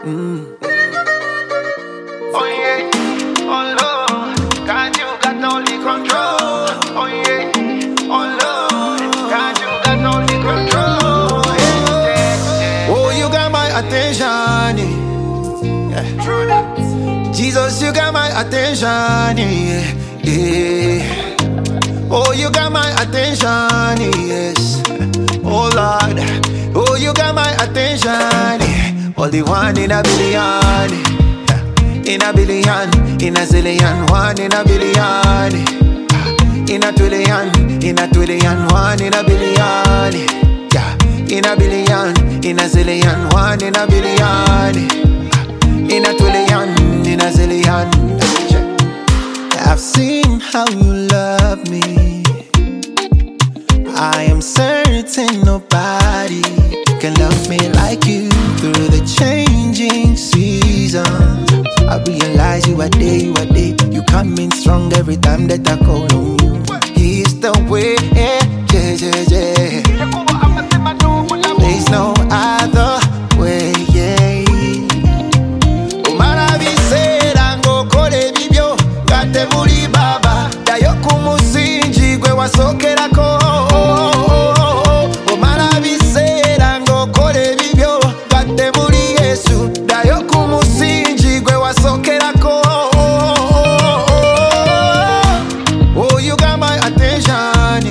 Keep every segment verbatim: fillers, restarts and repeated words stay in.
Mm. Oh yeah, oh Lord, God you got all the control. Oh yeah, oh Lord, God you got all the control. Yeah, yeah, yeah. Oh, you got my attention. Yeah. True that. Jesus, you got my attention. Yeah. Yeah. Oh, you got my attention. Yes. Oh Lord. Oh, you got my attention. Yeah. All the one in a billion. Yeah. In a billion. In a zillion. One in a billion. In a trillion. In a trillion. One in a billion. Yeah. In a billion. In a zillion. One in a billion. In a trillion. In a zillion. I've seen how you love me. I am certain nobody can love me like you. Through the changing seasons, I realize you are there, you are there. You come in strong every time that I call on you. He's the way, yeah, yeah, yeah, yeah. There's no other way, yeah. Muri baba dayo kumusinji gwe wasokerako omala biseera ng'okola ebibyo gadde muri Yesu dayo kumusinji gwe wasokerako. Oh, you got my attention.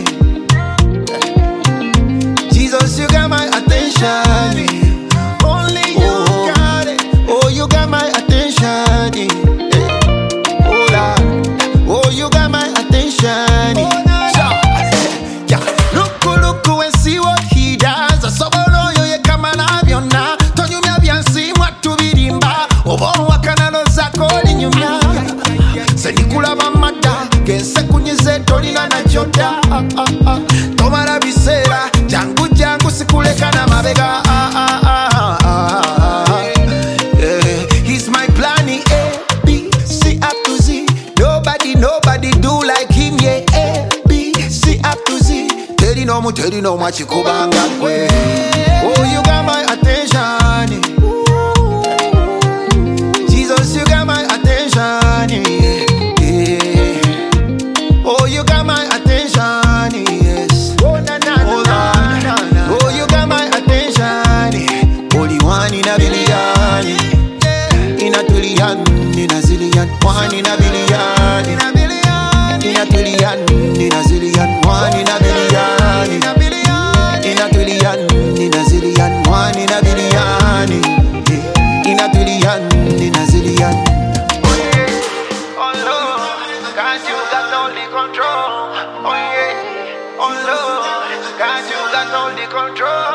Jesus, you got my attention. Only you got it. Oh, you got my attention. Senikulaba mata gense kunyize tolina na jota. Tomala biseera jangu jangu sikuleka na mabega. He's my plan A, B, C up to Z. Nobody, nobody do like him, yeah. A, B, C up to Z. Teri no mu, teri no mu chikubanga kwe. Oh, you got my attention. Jesus, you got my attention, yeah. Oh, you got my attention, yes. Oh, na, na, oh, na, na, na. Oh, you got my attention. Only one in a billion. In a trillion, in a zillion. One in a billion. In a billion. In a trillion, in a zillion. One in a billion. In a billion. In a trillion, in a zillion. One in a billion. In a trillion, in a zillion. God, you got all the control. Oh yeah, oh Lord, God, you got all the control.